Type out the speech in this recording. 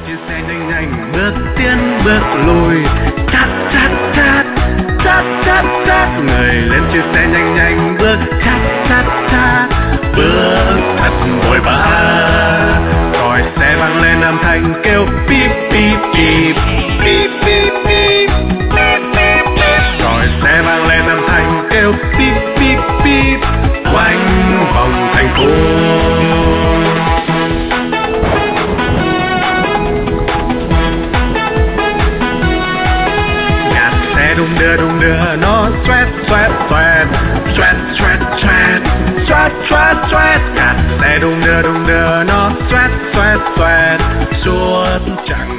trên xe nhanh nhanh, bước tiến bước lùi, chát chát chát, chát chát chát. Người lên trên xe nhanh nhanh, bước chát chát chát, bước thật vội vã. Còi xe vang lên âm thanh kêu píp píp píp, píp píp píp, píp píp píp. Còi xe vang lên âm thanh kêu píp píp píp, quanh vòng thành phố. Đung đưa nó xoét xoét xoét, xoét xoét xoét, xoét xoét xoét. Gạt xe đung đưa nó xoét xoét xoét suốt chặng